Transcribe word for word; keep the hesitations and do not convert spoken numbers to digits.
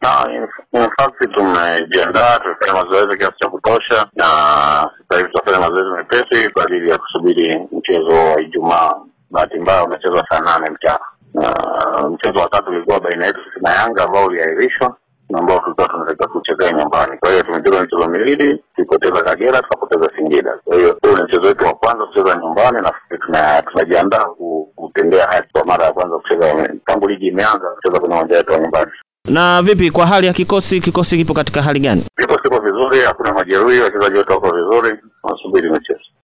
Na in fact tumejiandaa, tumefanya mazoezi kiasi cha kutosha, na sasa hivi tunafanya mazoezi mepesi kwa ajili ya kusubiri mchezo wa Ijumaa. Bahati mbaya umechezwa saa nane mchana. Uh, mchezo wa tatu ulikuwa baina yetu na Yanga ambao uliahirishwa na ambao tulikuwa tunataka kucheza nyumbani. Kwa hiyo tumecheza michezo miwili, tulipoteza Kagera, tukapoteza Singida. Kwa hiyo huu ni mchezo wetu wa kwanza kucheza nyumbani, na tunajiandaa kutendea haki kwa mara ya kwanza kucheza tangu ligi imeanza kucheza kwenye uwanja wetu wa nyumbani. Na vipi kwa hali ya kikosi, kikosi kipo katika hali gani? Kikosi kipo vizuri, hakuna majeruhi, wachezaji wote wako vizuri, tunasubiri mchezo.